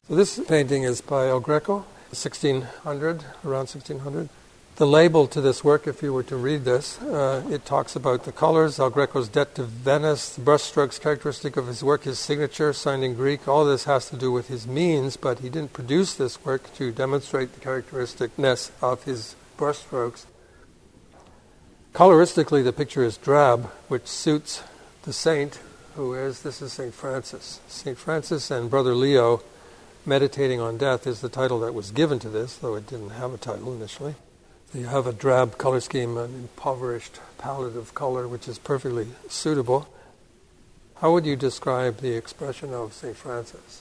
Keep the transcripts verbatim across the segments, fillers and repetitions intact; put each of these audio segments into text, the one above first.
So this painting is by El Greco, sixteen hundred, around sixteen hundred. The label to this work, if you were to read this, uh, it talks about the colors, El Greco's debt to Venice, the brushstrokes characteristic of his work, his signature, signed in Greek. All this has to do with his means, but he didn't produce this work to demonstrate the characteristicness of his brushstrokes. Coloristically, the picture is drab, which suits the saint who is, this is Saint Francis. Saint Francis and Brother Leo, Meditating on Death, is the title that was given to this, though it didn't have a title initially. So you have a drab color scheme, an impoverished palette of color, which is perfectly suitable. How would you describe the expression of Saint Francis?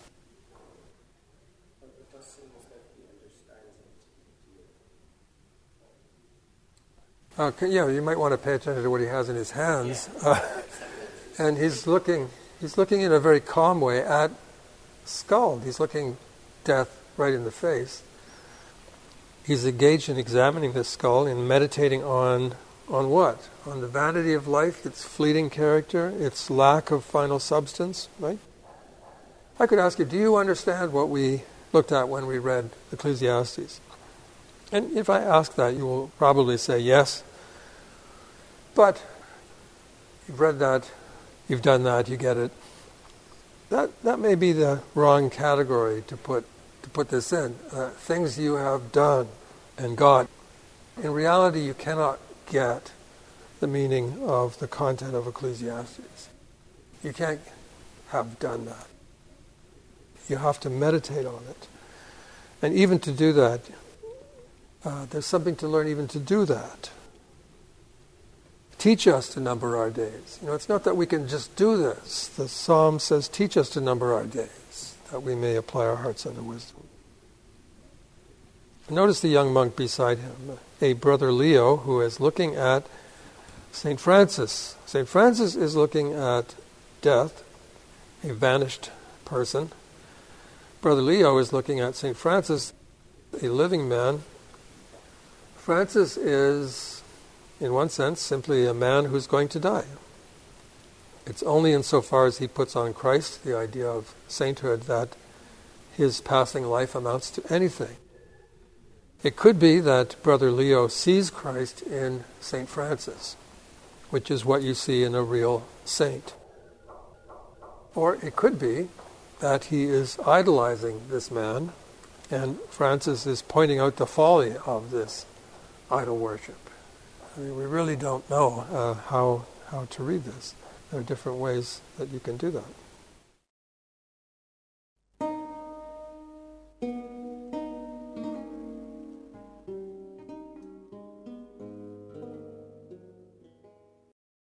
Uh, yeah, you might want to pay attention to what he has in his hands. Yeah. Uh, and he's looking, he's looking in a very calm way at Skald. He's looking death right in the face. He's engaged in examining this skull and meditating on on what? On the vanity of life, its fleeting character, its lack of final substance, right? I could ask you, do you understand what we looked at when we read Ecclesiastes? And if I ask that, you will probably say yes. But you've read that, you've done that, you get it. That that may be the wrong category to put to put this in. Uh, things you have done and got. In reality, you cannot get the meaning of the content of Ecclesiastes. You can't have done that. You have to meditate on it. And even to do that, uh, there's something to learn even to do that. Teach us to number our days. You know, it's not that we can just do this. The Psalm says, teach us to number our days, that we may apply our hearts unto wisdom. Notice the young monk beside him, a Brother Leo, who is looking at Saint Francis. Saint Francis is looking at death, a vanished person. Brother Leo is looking at Saint Francis, a living man. Francis is, in one sense, simply a man who's going to die. It's only insofar as he puts on Christ, the idea of sainthood, that his passing life amounts to anything. It could be that Brother Leo sees Christ in Saint Francis, which is what you see in a real saint. Or it could be that he is idolizing this man, and Francis is pointing out the folly of this idol worship. I mean, we really don't know uh, how how to read this. There are different ways that you can do that.